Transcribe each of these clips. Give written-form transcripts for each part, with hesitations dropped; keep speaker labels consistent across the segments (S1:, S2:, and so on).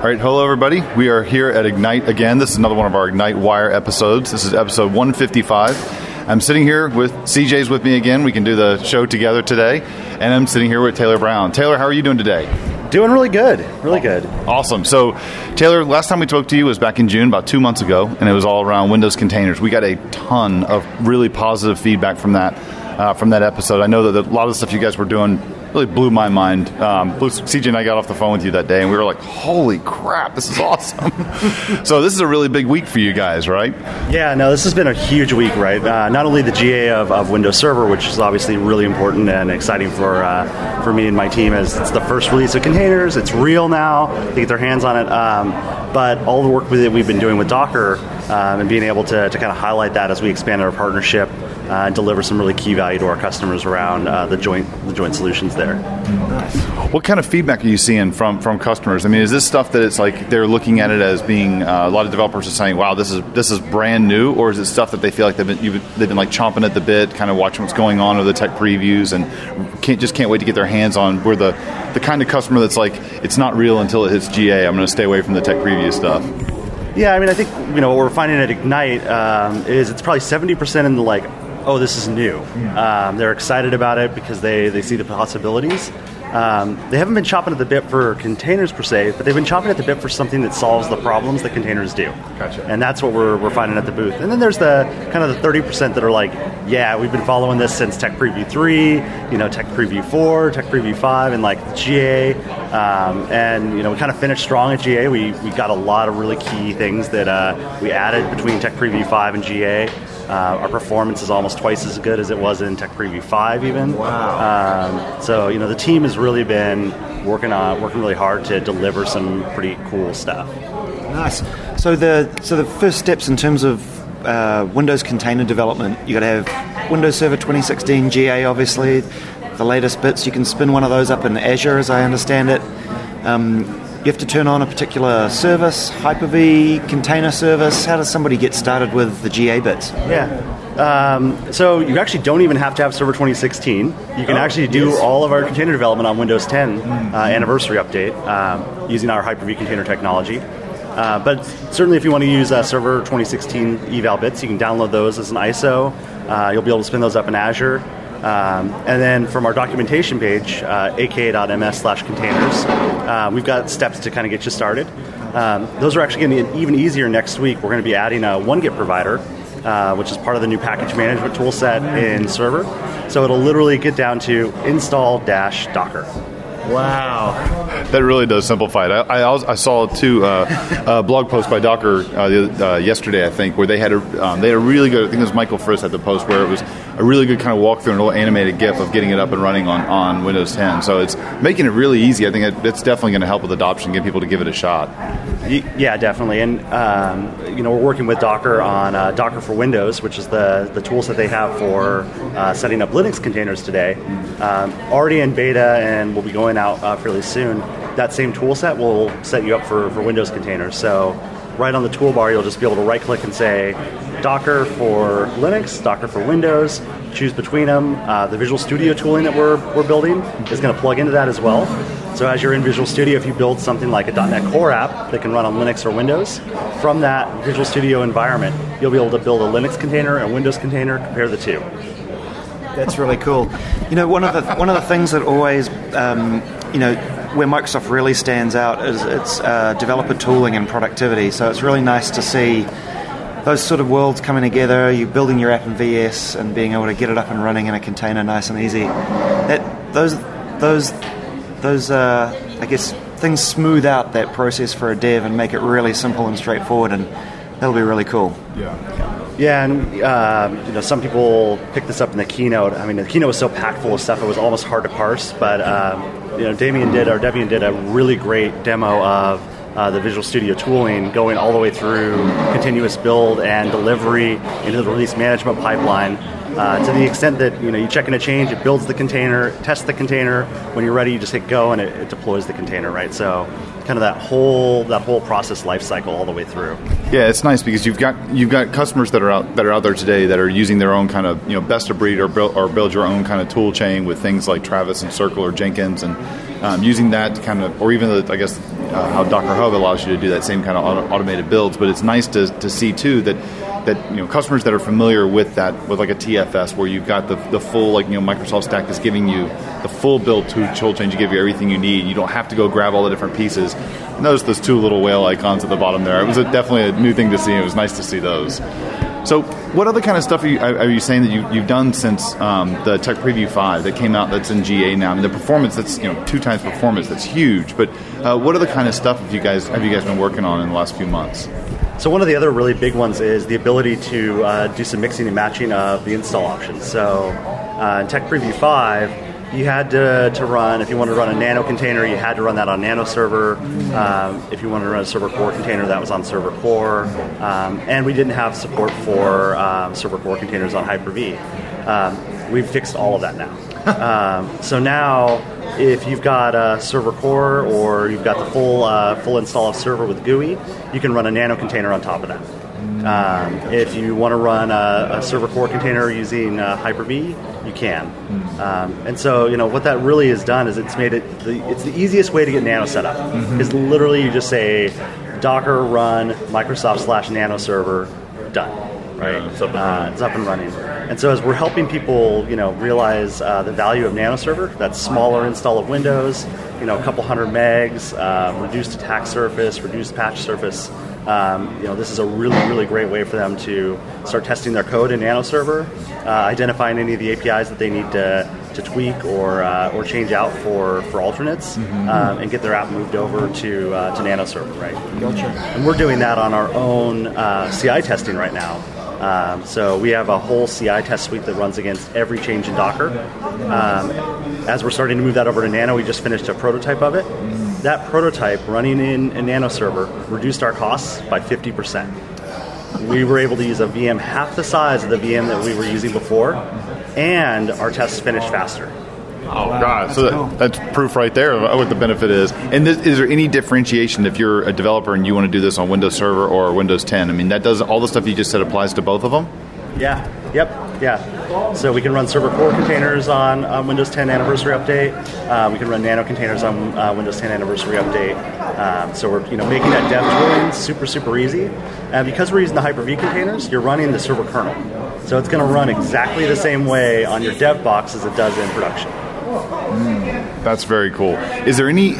S1: All right, hello everybody. We are here at Ignite again. This is another one of our Ignite Wire episodes. This is episode 155. I'm sitting here with CJ's with me again. We can do the show together today. And I'm sitting here with Taylor Brown. Taylor, how are you doing today?
S2: Doing really good. Really good.
S1: Awesome. So, Taylor, last time we spoke to you was back in June, about 2 months ago, and it was all around Windows containers. We got a ton of really positive feedback from that episode. I know that a lot of the stuff you guys were doing really blew my mind. CJ and I got off the phone with you that day, and we were like, holy crap, this is awesome. So this is a really big week for you guys, right?
S2: Yeah, no, this has been a huge week, right? Not only the GA of Windows Server, which is obviously really important and exciting for me and my team, as it's the first release of containers. It's real now. They get their hands on it. But all the work that we've been doing with Docker and being able to kind of highlight that as we expand our partnership and deliver some really key value to our customers around the joint solutions there.
S1: Nice. What kind of feedback are you seeing from customers? I mean, is this stuff that it's like they're looking at it as being a lot of developers are saying, "Wow, this is brand new," or is it stuff that they feel like they've been like chomping at the bit, kind of watching what's going on, or the tech previews, and can't wait to get their hands on? We're the kind of customer that's like, it's not real until it hits GA. I'm going to stay away from the tech preview stuff.
S2: Yeah, I mean, I think what we're finding at Ignite is it's probably 70% in the like, oh, this is new. They're excited about it because they see the possibilities. They haven't been chopping at the bit for containers per se, but they've been chopping at the bit for something that solves the problems that containers do.
S1: Gotcha.
S2: And that's what we're finding at the booth. And then there's the kind of the 30% that are like, yeah, we've been following this since Tech Preview 3, Tech Preview 4, Tech Preview 5, and like GA. And we kind of finished strong at GA. We got a lot of really key things that we added between Tech Preview 5 and GA. Our performance is almost twice as good as it was in Tech Preview 5 even.
S1: Wow.
S2: So the team has really been working really hard to deliver some pretty cool stuff.
S3: Nice. So the first steps in terms of Windows container development, you got to have Windows Server 2016 GA, obviously, the latest bits. You can spin one of those up in Azure, as I understand it. You have to turn on a particular service, Hyper-V, container service. How does somebody get started with the GA bits?
S2: Yeah. So you actually don't even have to have Server 2016. You can actually do all of our container development on Windows 10 anniversary update using our Hyper-V container technology. But certainly if you want to use Server 2016 eval bits, you can download those as an ISO. You'll be able to spin those up in Azure. And then from our documentation page, aka.ms/containers, we've got steps to kind of get you started. Those are actually going to be even easier next week. We're going to be adding a OneGit provider, which is part of the new package management tool set in Server. So it'll literally get down to install-docker.
S1: Wow, that really does simplify it. I saw two blog posts by Docker yesterday, I think, where they had a really good. I think it was Michael Friss had the post where it was a really good kind of walkthrough and a little animated GIF of getting it up and running on Windows 10. So it's making it really easy. I think it's definitely going to help with adoption, get people to give it a shot.
S2: Yeah, definitely. And we're working with Docker on Docker for Windows, which is the tools that they have for setting up Linux containers today. Already in beta, and we'll be going out fairly soon. That same tool set will set you up for Windows containers. So right on the toolbar, you'll just be able to right-click and say Docker for Linux, Docker for Windows, choose between them. The Visual Studio tooling that we're building is going to plug into that as well. So as you're in Visual Studio, if you build something like a .NET Core app that can run on Linux or Windows, from that Visual Studio environment, you'll be able to build a Linux container and Windows container, compare the two.
S3: That's really cool. One of the things that always, where Microsoft really stands out is its developer tooling and productivity. So it's really nice to see those sort of worlds coming together. You building your app in VS and being able to get it up and running in a container, nice and easy. Those I guess things smooth out that process for a dev and make it really simple and straightforward, and that'll be really cool.
S2: Yeah, and some people picked this up in the keynote. I mean, the keynote was so packed full of stuff; it was almost hard to parse. But Debian did a really great demo of the Visual Studio tooling, going all the way through continuous build and delivery into the release management pipeline. To the extent that you check in a change, it builds the container, tests the container. When you're ready, you just hit go and it deploys the container, right? So kind of that whole process life cycle all the way through.
S1: Yeah, it's nice because you've got customers that are out there today that are using their own kind of best of breed or build your own kind of tool chain with things like Travis and Circle or Jenkins, and using that to kind of, or even how Docker Hub allows you to do that same kind of automated builds. But it's nice to see too that customers that are familiar with that, with like a TFS, where you've got the full Microsoft stack is giving you the full build tool chain to give you everything you need. You don't have to go grab all the different pieces. Notice those two little whale icons at the bottom there. It was definitely a new thing to see. It was nice to see those. So what other kind of stuff are you saying that you've done since the Tech Preview 5 that came out, that's in GA now? I mean, the performance, that's 2 times performance, that's huge. But what other kind of stuff have you guys been working on in the last few months?
S2: So one of the other really big ones is the ability to do some mixing and matching of the install options. So in Tech Preview 5, you had to run, if you wanted to run a Nano container, you had to run that on Nano Server. If you wanted to run a Server Core container, that was on Server Core. And we didn't have support for Server Core containers on Hyper-V. We've fixed all of that now. So now, if you've got a Server Core or you've got the full install of Server with GUI, you can run a Nano container on top of that. If you want to run a Server Core container using Hyper-V, you can. And so, what that really has done is it's made it's the easiest way to get Nano set up. Is literally you just say Docker run Microsoft/Nano server, done. Right, it's up and running. And so as we're helping people, realize the value of Nano Server, that smaller install of Windows, a couple hundred megs, reduced attack surface, reduced patch surface. This is a really, really great way for them to start testing their code in Nano Server, identifying any of the APIs that they need to tweak or change out for alternates, and get their app moved over to Nano Server. Right.
S3: Gotcha.
S2: And we're doing that on our own CI testing right now. So we have a whole CI test suite that runs against every change in Docker. As we're starting to move that over to Nano, we just finished a prototype of it. That prototype running in a Nano server reduced our costs by 50%. We were able to use a VM half the size of the VM that we were using before, and our tests finished faster.
S1: Oh, God. So that's proof right there of what the benefit is. And is there any differentiation if you're a developer and you want to do this on Windows Server or Windows 10? I mean, that does all the stuff you just said applies to both of them?
S2: Yeah. Yep. Yeah. So we can run Server Core containers on Windows 10 Anniversary Update. We can run Nano containers on Windows 10 Anniversary Update. So we're making that dev tooling super, super easy. And because we're using the Hyper-V containers, you're running the server kernel. So it's going to run exactly the same way on your dev box as it does in production.
S1: That's very cool. Is there any?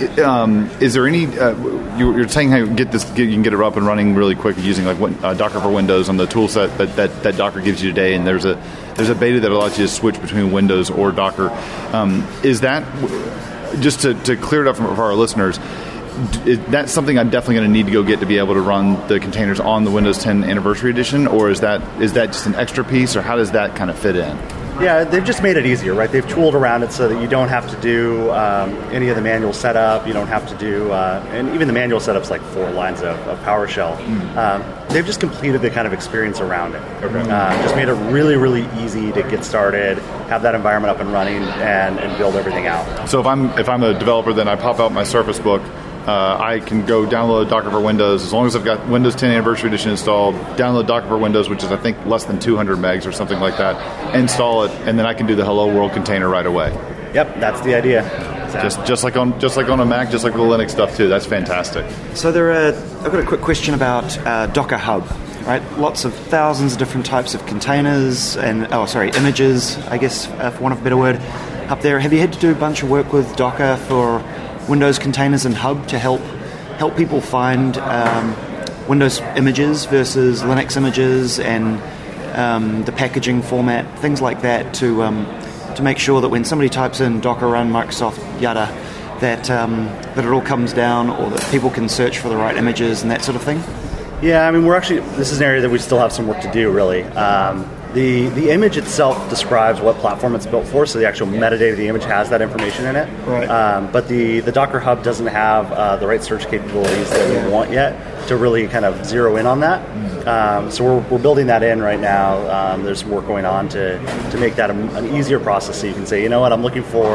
S1: You're saying how you can get it up and running really quick using Docker for Windows on the tool set that Docker gives you today, and there's a beta that allows you to switch between Windows or Docker. Is that just to clear it up for our listeners? That's something I'm definitely going to need to go get to be able to run the containers on the Windows 10 Anniversary Edition, or is that just an extra piece, or how does that kind of fit in?
S2: Yeah, they've just made it easier, right? They've tooled around it so that you don't have to do any of the manual setup. You don't have to do, and even the manual setup's like 4 lines of PowerShell. They've just completed the kind of experience around it. Okay. Just made it really, really easy to get started, have that environment up and running, and build everything out.
S1: So if I'm a developer, then I pop out my Surface Book. I can go download Docker for Windows as long as I've got Windows 10 Anniversary Edition installed, download Docker for Windows, which is I think less than 200 megs or something like that, install it, and then I can do the Hello World container right away.
S2: Yep, that's the idea.
S1: Exactly. Just like on a Mac, just like with the Linux stuff too. That's fantastic.
S3: So I've got a quick question about Docker Hub. Right, lots of thousands of different types of containers and images, I guess, for want of a better word, up there. Have you had to do a bunch of work with Docker for Windows containers and Hub to help people find Windows images versus Linux images and the packaging format, things like that, to make sure that when somebody types in Docker run Microsoft yada, that it all comes down, or that people can search for the right images and that sort of thing?
S2: Yeah, I mean, this is an area that we still have some work to do, really. The image itself describes what platform it's built for, so the actual metadata of the image has that information in it.
S3: Right.
S2: But the Docker Hub doesn't have the right search capabilities that we want yet to really kind of zero in on that. So we're building that in right now. There's some work going on to make that an easier process, so you can say, you know what, I'm looking for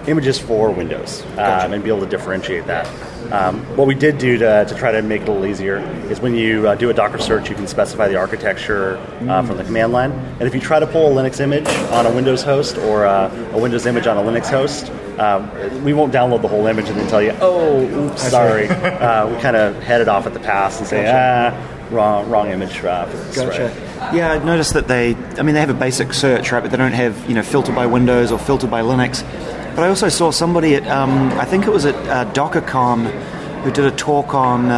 S2: images for Windows,
S3: Gotcha.
S2: and be able to differentiate that. What we did do to try to make it a little easier is when you do a Docker search, you can specify the architecture from the command line. And if you try to pull a Linux image on a Windows host or a Windows image on a Linux host, we won't download the whole image and then tell you, oh, oops, sorry. We kind of head it off at the pass and say, wrong image for this.
S3: Gotcha.
S2: Right?
S3: Yeah, I noticed that they have a basic search, right, but they don't have, filter by Windows or filter by Linux. But I also saw somebody at, I think it was at DockerCon, who did a talk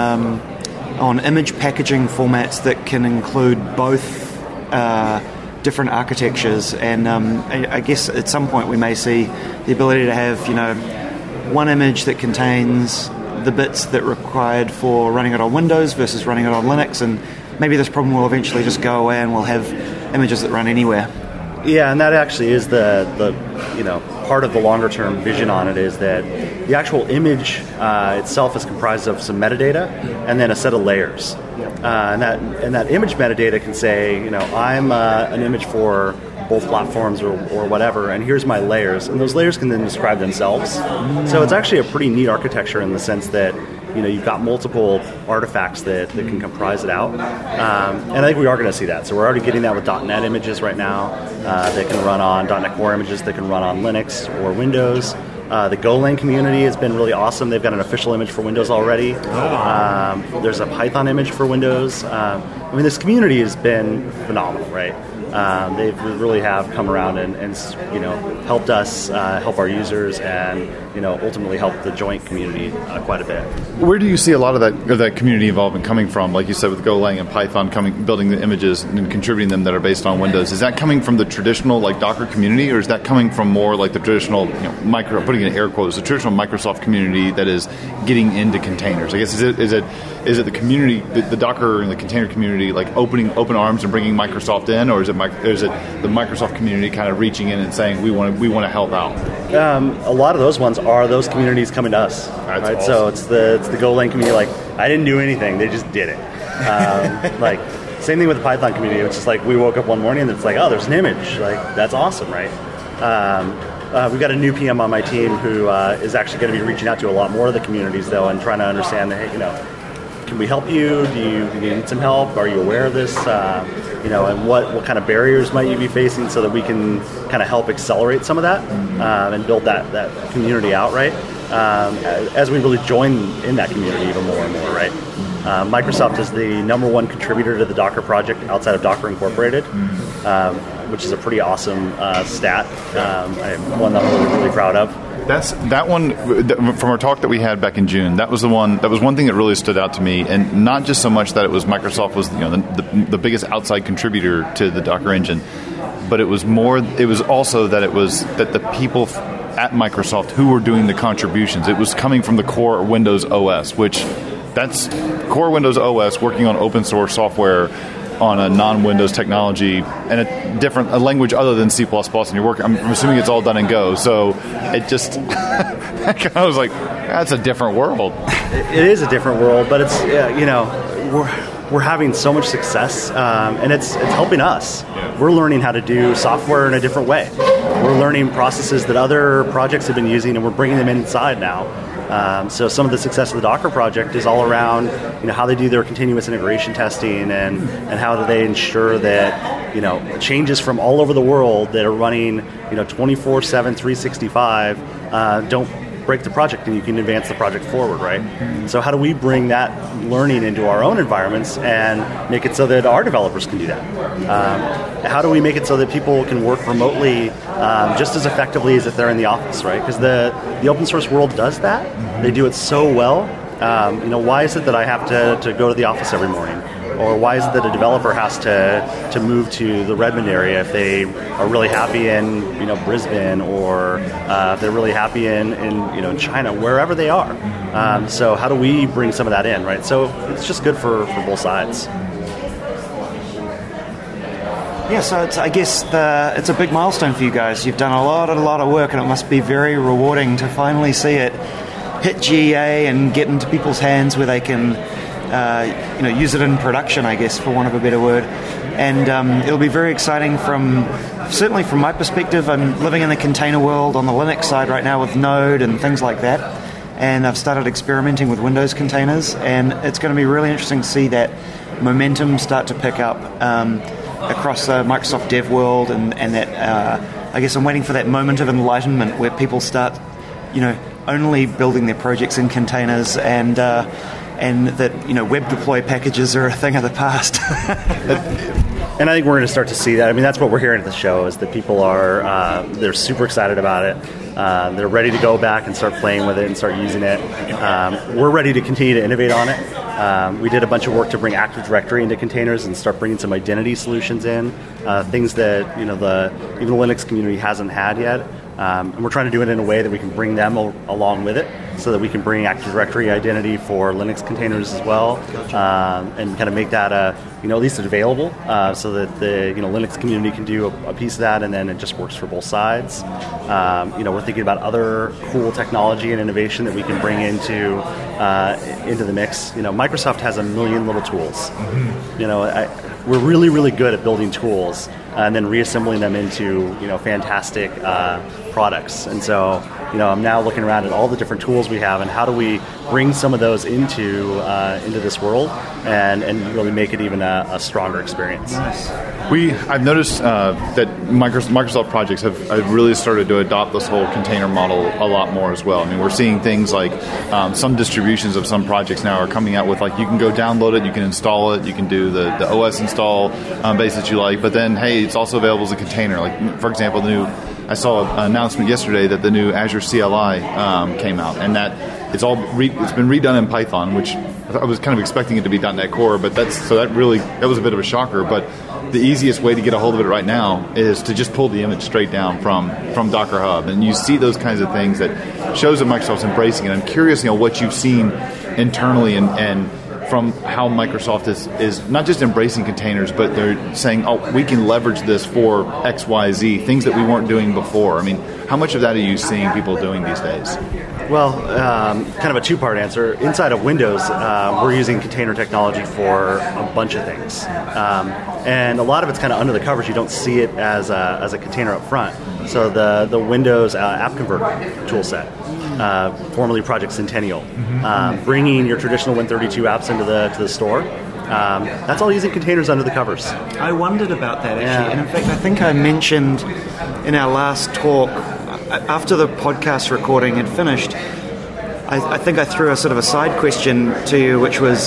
S3: on image packaging formats that can include both different architectures. And I guess at some point we may see the ability to have, one image that contains the bits that are required for running it on Windows versus running it on Linux, and maybe this problem will eventually just go away and we'll have images that run anywhere.
S2: Yeah, and that actually is the part of the longer term vision on it, is that the actual image itself is comprised of some metadata and then a set of layers. And that image metadata can say, I'm an image for both platforms or whatever, and here's my layers, and those layers can then describe themselves. So it's actually a pretty neat architecture in the sense that you've got multiple artifacts that can comprise it out, and I think we are going to see that. So we're already getting that with .NET images right now. They can run on .NET Core images. They can run on Linux or Windows. The Golang community has been really awesome. They've got an official image for Windows already. There's a Python image for Windows. This community has been phenomenal, right? They really have come around and helped us help our users and ultimately help the joint community quite a bit.
S1: Where do you see a lot of that community involvement coming from? Like you said, with Golang and Python building the images and contributing them that are based on Windows. Is that coming from the traditional Docker community, or is that coming from more like the traditional putting in air quotes, the traditional Microsoft community that is getting into containers? I guess is it the community, the Docker and the container community, opening open arms and bringing Microsoft in, or is it the Microsoft community kind of reaching in and saying we want to help out?
S2: A lot of those ones are those communities coming to us, right?
S1: Awesome.
S2: So it's the Golang community. I didn't do anything; they just did it. Same thing with the Python community. It's just we woke up one morning and it's oh, there's an image. That's awesome, right? We've got a new PM on my team who is actually going to be reaching out to a lot more of the communities though, and trying to understand that, can we help you? Do you need some help? Are you aware of this? And what kind of barriers might you be facing, so that we can kind of help accelerate some of that and build that community out, right? As we really join in that community even more and more, right? Microsoft is the #1 contributor to the Docker project outside of Docker Incorporated, which is a pretty awesome stat. One that I'm really proud of.
S1: That one from our talk that we had back in June. That was one thing that really stood out to me, and not just so much that it was Microsoft was the biggest outside contributor to the Docker engine, but it was more. It was also that the people at Microsoft who were doing the contributions. It was coming from the core Windows OS, which that's core Windows OS working on open source software on a non-Windows technology and a language other than C++, and you're working. I'm assuming it's all done in Go. So it just, I was that's a different world.
S2: It is a different world, but it's we're having so much success, and it's helping us. Yeah. We're learning how to do software in a different way. We're learning processes that other projects have been using, and we're bringing them inside now. So some of the success of the Docker project is all around, how they do their continuous integration testing and how do they ensure that, changes from all over the world that are running, 24/7, 365, don't break the project, and you can advance the project forward, right? So how do we bring that learning into our own environments and make it so that our developers can do that? How do we make it so that people can work remotely just as effectively as if they're in the office, right? Because the open source world does that. They do it so well. Why is it that I have to go to the office every morning? Or why is it that a developer has to move to the Redmond area if they are really happy in Brisbane, or if they're really happy in China, wherever they are? So how do we bring some of that in, right? So it's just good for both sides.
S3: Yeah, so I guess it's a big milestone for you guys. You've done a lot of work, and it must be very rewarding to finally see it hit GA and get into people's hands where they can use it in production, I guess, for want of a better word. And it'll be very exciting certainly from my perspective. I'm living in the container world on the Linux side right now with Node and things like that. And I've started experimenting with Windows containers, and it's going to be really interesting to see that momentum start to pick up across the Microsoft dev world, and that I guess I'm waiting for that moment of enlightenment where people start, only building their projects in containers, and that web deploy packages are a thing of the past.
S2: And I think we're going to start to see that. I mean, that's what we're hearing at the show, is that people they're super excited about it. They're ready to go back and start playing with it and start using it. We're ready to continue to innovate on it. We did a bunch of work to bring Active Directory into containers and start bringing some identity solutions in, things that even the Linux community hasn't had yet. And we're trying to do it in a way that we can bring them along with it, so that we can bring Active Directory identity for Linux containers as well, and kind of make that at least available, so that the Linux community can do a piece of that, and then it just works for both sides. We're thinking about other cool technology and innovation that we can bring into the mix. Microsoft has a million little tools. We're really, really good at building tools and then reassembling them into fantastic products. And so I'm now looking around at all the different tools we have, and how do we bring some of those into this world and really make it even a stronger experience.
S3: Nice.
S1: I've noticed that Microsoft projects have really started to adopt this whole container model a lot more as well. I mean, we're seeing things like some distributions of some projects now are coming out with, like, you can go download it, you can install it, you can do the OS install base that you like, but then, hey, it's also available as a container. Like, for example, I saw an announcement yesterday that the new Azure CLI came out, and that it's been redone in Python, which I was kind of expecting it to be .NET Core, but that was a bit of a shocker. But the easiest way to get a hold of it right now is to just pull the image straight down from Docker Hub, and you see those kinds of things that shows that Microsoft's embracing it. I'm curious, what you've seen internally and from how Microsoft is not just embracing containers, but they're saying, we can leverage this for X, Y, Z, things that we weren't doing before. I mean, how much of that are you seeing people doing these days?
S2: Well, kind of a two-part answer. Inside of Windows, we're using container technology for a bunch of things. And a lot of it's kind of under the covers. You don't see it as a container up front. So the Windows App Converter toolset, formerly Project Centennial, bringing your traditional Win32 apps into the store. That's all using containers under the covers.
S3: I wondered about that, actually.
S2: Yeah.
S3: And in fact, I think I mentioned in our last talk, after the podcast recording had finished, I think I threw a sort of a side question to you, which was,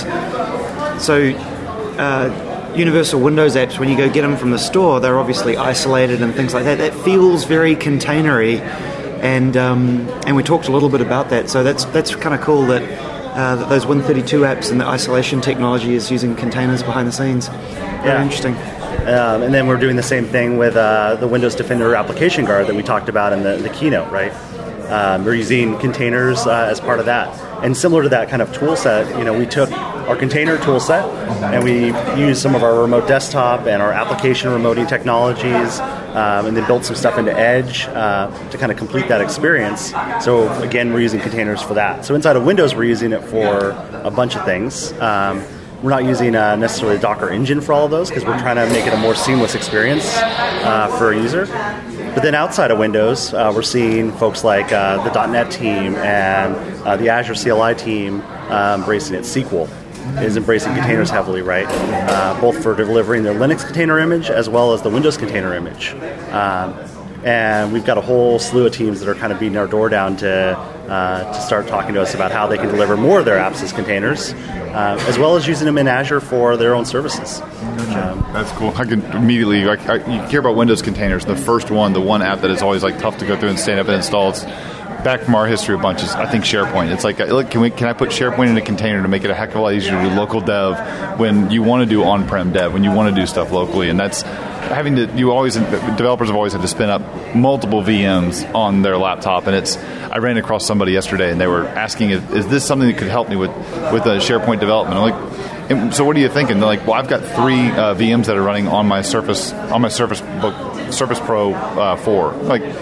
S3: Universal Windows apps, when you go get them from the store, they're obviously isolated and things like that. That feels very containery, and we talked a little bit about that. So that's kind of cool that those Win32 apps and the isolation technology is using containers behind the scenes. Very interesting.
S2: And then we're doing the same thing with the Windows Defender Application Guard that we talked about in the keynote, right? We're using containers as part of that. And similar to that kind of tool set, we took our container tool set and we used some of our remote desktop and our application remoting technologies, and then built some stuff into Edge to kind of complete that experience. So again, we're using containers for that. So inside of Windows, we're using it for a bunch of things. We're not using necessarily the Docker engine for all of those, because we're trying to make it a more seamless experience for a user. But then outside of Windows, we're seeing folks like the .NET team and the Azure CLI team embracing it. SQL is embracing containers heavily, right? Both for delivering their Linux container image as well as the Windows container image. And we've got a whole slew of teams that are kind of beating our door down to start talking to us about how they can deliver more of their apps as containers, as well as using them in Azure for their own services.
S1: That's cool. I can immediately, you care about Windows containers. The first one, the one app that is always tough to go through and stand up and install, it's back from our history a bunch, is I think SharePoint. It's like, look, can I put SharePoint in a container to make it a heck of a lot easier to do local dev when you want to do on-prem dev, when you want to do stuff locally, and that's developers have always had to spin up multiple VMs on their laptop, and I ran across somebody yesterday and they were asking, is this something that could help me with SharePoint development? I'm like, so what are you thinking? They're like, well, I've got 3 VMs that are running on my Surface Pro 4. Like,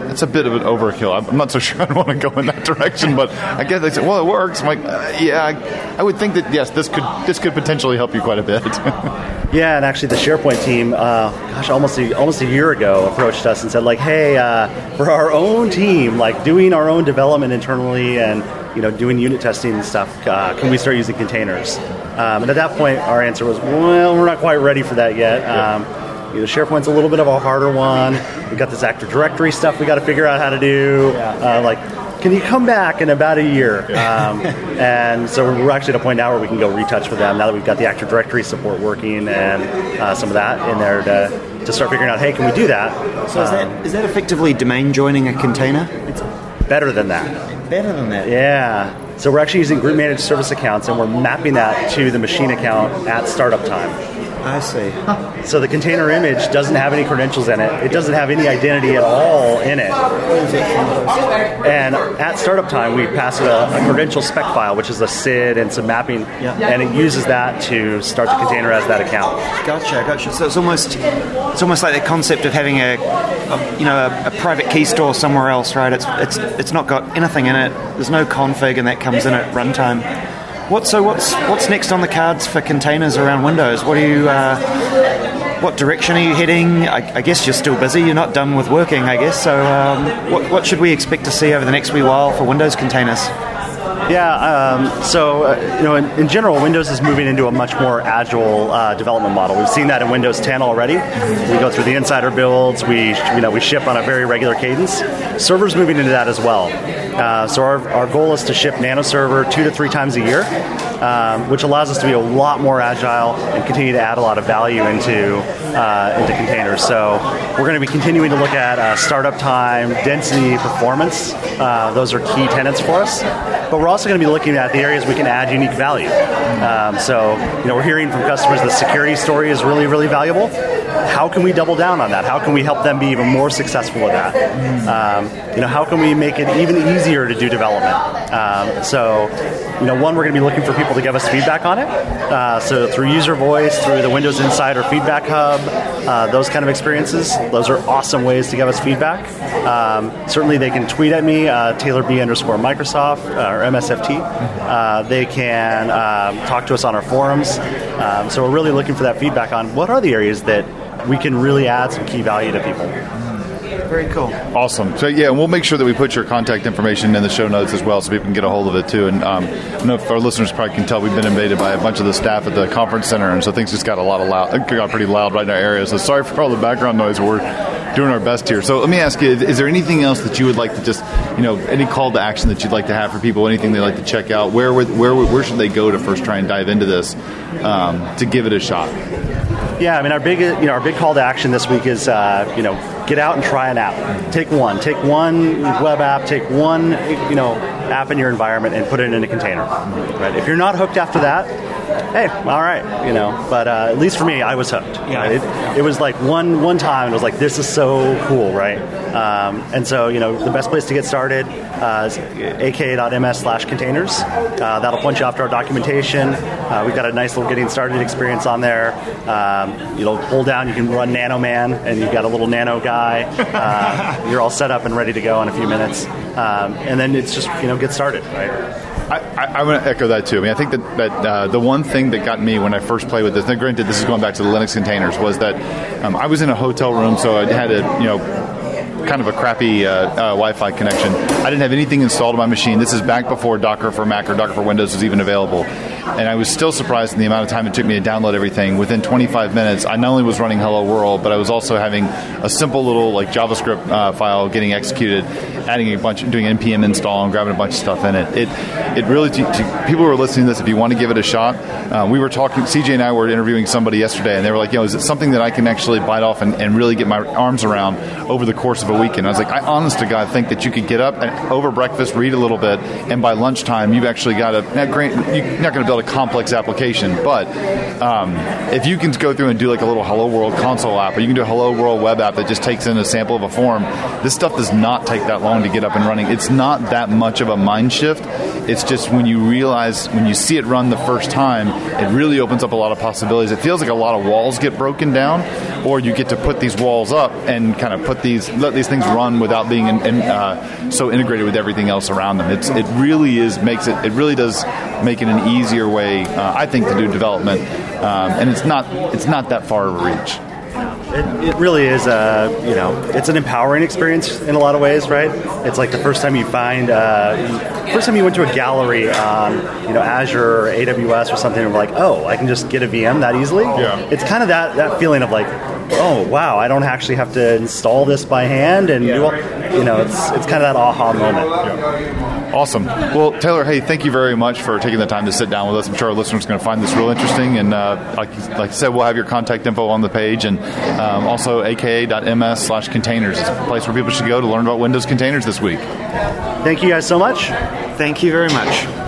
S1: that's a bit of an overkill. I'm not so sure I want to go in that direction, but I guess they say, well, it works. I'm like, I would think that, yes, this could potentially help you quite a bit.
S2: Yeah, and actually the SharePoint team, almost a year ago approached us and said, like, hey, for our own team, like doing our own development internally and doing unit testing and stuff, can we start using containers? And at that point, our answer was, well, we're not quite ready for that yet. SharePoint's a little bit of a harder one. We've got this Active Directory stuff we got to figure out how to do. Can you come back in about a year? And so we're actually at a point now where we can go retouch with them now that we've got the Active Directory support working and some of that in there to start figuring out, hey, can we do that?
S3: So is that effectively domain joining a container?
S2: It's better than that.
S3: Better than that?
S2: Yeah. So we're actually using group managed service accounts, and we're mapping that to the machine account at startup time.
S3: I see.
S2: So the container image doesn't have any credentials in it. It doesn't have any identity at all in it. And at startup time, we pass it a credential spec file, which is a SID and some mapping, and it uses that to start the container as that account.
S3: Gotcha. So it's almost like the concept of having a private key store somewhere else, right? It's not got anything in it. There's no config, and that comes in at runtime. What's next on the cards for containers around Windows? What direction are you heading? I guess you're still busy. You're not done with working, I guess. So what should we expect to see over the next wee while for Windows containers?
S2: Yeah, in general, Windows is moving into a much more agile development model. We've seen that in Windows 10 already. We go through the insider builds. We ship on a very regular cadence. Server's moving into that as well. So our goal is to ship Nano Server 2 to 3 times a year, which allows us to be a lot more agile and continue to add a lot of value into containers. So we're going to be continuing to look at startup time, density, performance. Those are key tenets for us. But we're also going to be looking at the areas we can add unique value. We're hearing from customers the security story is really, really valuable. How can we double down on that? How can we help them be even more successful with that? How can we make it even easier to do development? One, we're going to be looking for people to give us feedback on it. So through user voice, through the Windows Insider Feedback Hub, those kind of experiences, those are awesome ways to give us feedback. Certainly they can tweet at me, TaylorB_Microsoft, or MSFT. They can talk to us on our forums. So we're really looking for that feedback on what are the areas that we can really add some key value to people.
S3: Very cool.
S1: Awesome. So yeah, and we'll make sure that we put your contact information in the show notes as well so people can get a hold of it too. And I don't know if our listeners probably can tell we've been invaded by a bunch of the staff at the conference center, and so things just got pretty loud right in our area. So sorry for all the background noise, but we're doing our best here. So let me ask you, is there anything else that you would like to just, any call to action that you'd like to have for people, anything they'd like to check out? Where should they go to first try and dive into this to give it a shot?
S2: Yeah, I mean, our big call to action this week is, get out and try an app. Take one web app, take one, app in your environment and put it in a container. Right? If you're not hooked after that, hey, all right, But at least for me, I was hooked.
S3: Yeah.
S2: Right? It was like one time, it was like, this is so cool, right? And so, the best place to get started is aka.ms/containers. That'll point you off to our documentation. We've got a nice little getting started experience on there. Pull down, you can run Nano Man, and you've got a little Nano guy. You're all set up and ready to go in a few minutes. And then it's just, get started, right?
S1: I want to echo that too. I mean, I think that the one thing that got me when I first played with this, and granted, this is going back to the Linux containers, was that I was in a hotel room, so I had kind of a crappy Wi-Fi connection. I didn't have anything installed on my machine. This is back before Docker for Mac or Docker for Windows was even available. And I was still surprised in the amount of time it took me to download everything. Within 25 minutes, I not only was running Hello World, but I was also having a simple little JavaScript file getting executed, adding doing npm install and grabbing a bunch of stuff in it. It really, to people who are listening to this, if you want to give it a shot, we were talking, CJ and I were interviewing somebody yesterday, and they were like, is it something that I can actually bite off and really get my arms around over the course of a weekend? I was like, I honest to God think that you could get up and over breakfast, read a little bit, and by lunchtime, you've actually got you're not going to build a complex application, but if you can go through and do like a little Hello World console app, or you can do a Hello World web app that just takes in a sample of a form, this stuff does not take that long long to get up and running. It's not that much of a mind shift. It's just when you realize, when you see it run the first time, it really opens up a lot of possibilities. It feels like a lot of walls get broken down, or you get to put these walls up and kind of let these things run without being so integrated with everything else around them. It really does make it an easier way, I think, to do development, and it's not that far of a reach.
S2: It really is, it's an empowering experience in a lot of ways, right? It's like the first time you went to a gallery on, Azure or AWS or something, and we're like, oh, I can just get a VM that easily.
S1: Yeah.
S2: It's kind of that feeling of like, oh wow, I don't actually have to install this by hand, and it's kind of that aha moment.
S1: Yeah. Awesome. Well, Taylor, hey, thank you very much for taking the time to sit down with us. I'm sure our listeners are going to find this real interesting. And like I said, we'll have your contact info on the page, and also aka.ms/containers is a place where people should go to learn about Windows containers this week.
S2: Thank you guys so much.
S3: Thank you very much.